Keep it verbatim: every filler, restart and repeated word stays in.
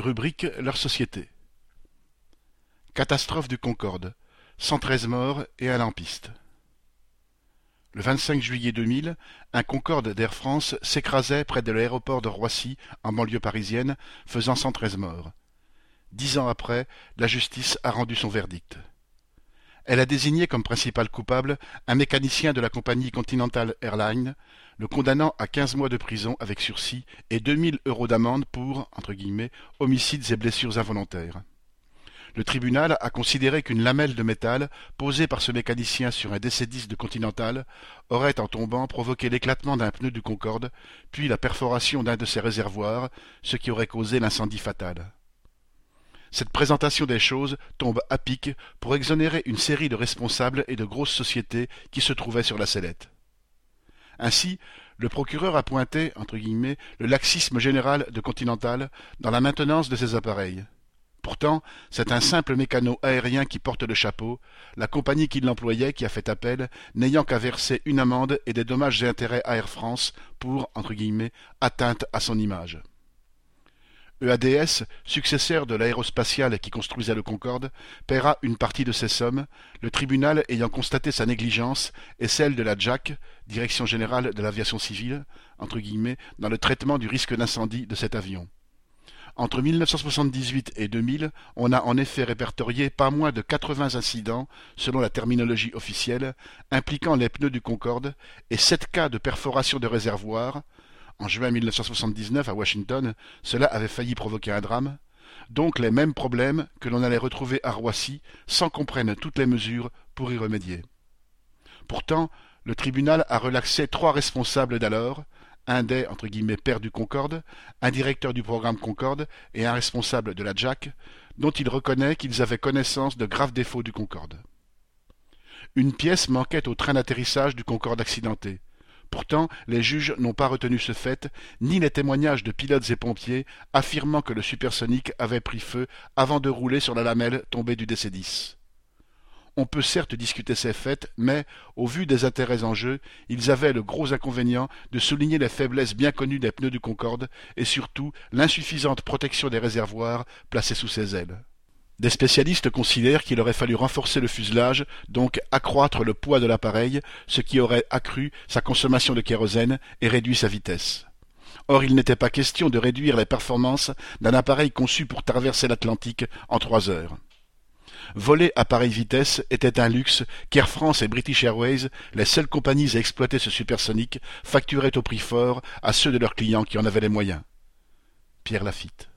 Rubrique leur société. Catastrophe du Concorde. cent treize morts et un lampiste. Le vingt-cinq juillet deux mille, un Concorde d'Air France s'écrasait près de l'aéroport de Roissy, en banlieue parisienne, faisant cent treize morts. Dix ans après, la justice a rendu son verdict. Elle a désigné comme principal coupable un mécanicien de la compagnie Continental Airlines, le condamnant à quinze mois de prison avec sursis et deux mille euros d'amende pour, entre guillemets, homicides et blessures involontaires. Le tribunal a considéré qu'une lamelle de métal posée par ce mécanicien sur un D C dix de Continental aurait, en tombant, provoqué l'éclatement d'un pneu du Concorde, puis la perforation d'un de ses réservoirs, ce qui aurait causé l'incendie fatal. Cette présentation des choses tombe à pic pour exonérer une série de responsables et de grosses sociétés qui se trouvaient sur la sellette. Ainsi, le procureur a pointé, entre guillemets, le laxisme général de Continental dans la maintenance de ses appareils. Pourtant, c'est un simple mécano aérien qui porte le chapeau, la compagnie qui l'employait qui a fait appel, n'ayant qu'à verser une amende et des dommages et intérêts à Air France pour, entre guillemets, atteinte à son image. E A D S, successeur de l'aérospatiale qui construisait le Concorde, paiera une partie de ces sommes, le tribunal ayant constaté sa négligence et celle de la D G A C, Direction générale de l'aviation civile, entre guillemets, dans le traitement du risque d'incendie de cet avion. Entre mille neuf cent soixante-dix-huit et deux mille, on a en effet répertorié pas moins de quatre-vingts incidents, selon la terminologie officielle, impliquant les pneus du Concorde et sept cas de perforation de réservoirs. En juin mille neuf cent soixante-dix-neuf, à Washington, cela avait failli provoquer un drame. Donc les mêmes problèmes que l'on allait retrouver à Roissy, sans qu'on prenne toutes les mesures pour y remédier. Pourtant, le tribunal a relaxé trois responsables d'alors, un des, entre guillemets, pères du Concorde, un directeur du programme Concorde et un responsable de la D G A C, dont il reconnaît qu'ils avaient connaissance de graves défauts du Concorde. Une pièce manquait au train d'atterrissage du Concorde accidenté. Pourtant, les juges n'ont pas retenu ce fait, ni les témoignages de pilotes et pompiers affirmant que le supersonique avait pris feu avant de rouler sur la lamelle tombée du D C dix. On peut certes discuter ces faits, mais, au vu des intérêts en jeu, ils avaient le gros inconvénient de souligner les faiblesses bien connues des pneus du Concorde et surtout l'insuffisante protection des réservoirs placés sous ses ailes. Des spécialistes considèrent qu'il aurait fallu renforcer le fuselage, donc accroître le poids de l'appareil, ce qui aurait accru sa consommation de kérosène et réduit sa vitesse. Or, il n'était pas question de réduire les performances d'un appareil conçu pour traverser l'Atlantique en trois heures. Voler à pareille vitesse était un luxe qu'Air France et British Airways, les seules compagnies à exploiter ce supersonique, facturaient au prix fort à ceux de leurs clients qui en avaient les moyens. Pierre Lafitte.